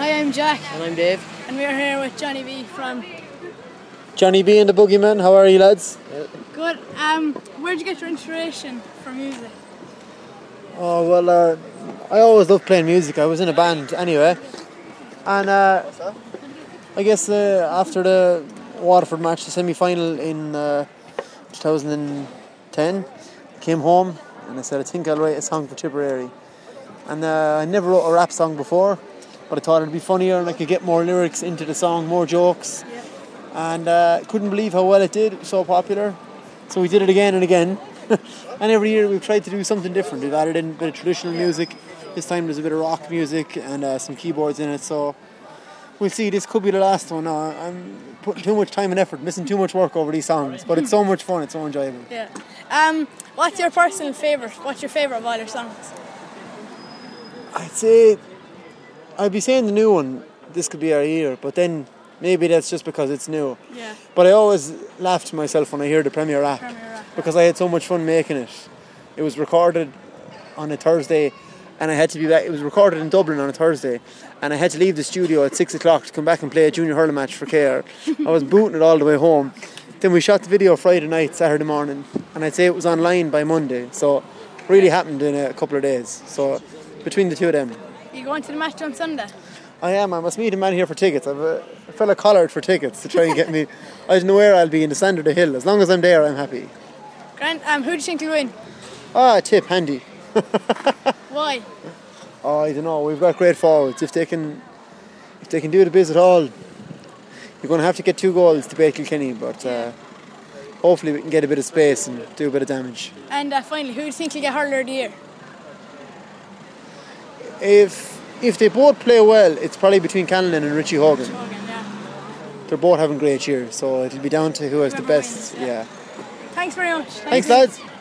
Hi, I'm Jack. And I'm Dave. And we're here with Johnny B from... Johnny B and the Boogeyman, how are you lads? Good. Where'd you get your inspiration for music? Oh, well, I always loved playing music. I was in a band anyway. And I guess after the Waterford match, the semi-final in 2010, I came home and I said, I think I'll write a song for Tipperary. And I never wrote a rap song before, but I thought it'd be funnier and I could get more lyrics into the song, more jokes. Yeah. And couldn't believe how well it did. It was so popular. So we did it again and again. And every year we've tried to do something different. We've added in a bit of traditional music. This time there's a bit of rock music and some keyboards in it. So we'll see. This could be the last one. I'm putting too much time and effort, missing too much work over these songs. But it's so much fun. It's so enjoyable. Yeah. What's your personal favourite? What's your favourite of all your songs? I'd be saying the new one, This Could Be Our Year, but then maybe that's just because it's new. Yeah. But I always laugh to myself when I hear the Premier Rap because I had so much fun making it. It was recorded on a Thursday and I had to be back. It was recorded in Dublin on a Thursday and I had to leave the studio at 6 o'clock to come back and play a junior hurling match for KR. I was booting it all the way home. Then we shot the video Friday night, Saturday morning, and I'd say it was online by Monday. So it really happened in a couple of days. So between the two of them. You going to the match on Sunday? I am. I must meet a man here for tickets. I've a fella collared for tickets to try and get me. I don't know where I'll be in the stand or the hill. As long as I'm there, I'm happy. Grant, who do you think will win? Tip handy. Why? Oh, I don't know. We've got great forwards. If they can do the biz at all, you're going to have to get 2 goals to beat Kilkenny. But hopefully we can get a bit of space and do a bit of damage. And finally, who do you think will get hurler of the year? If they both play well, it's probably between Callanan and Richie Hogan. Yeah. They're both having great years, so it'll be down to who has the best. Wins, yeah. Thanks very much. Thanks lads.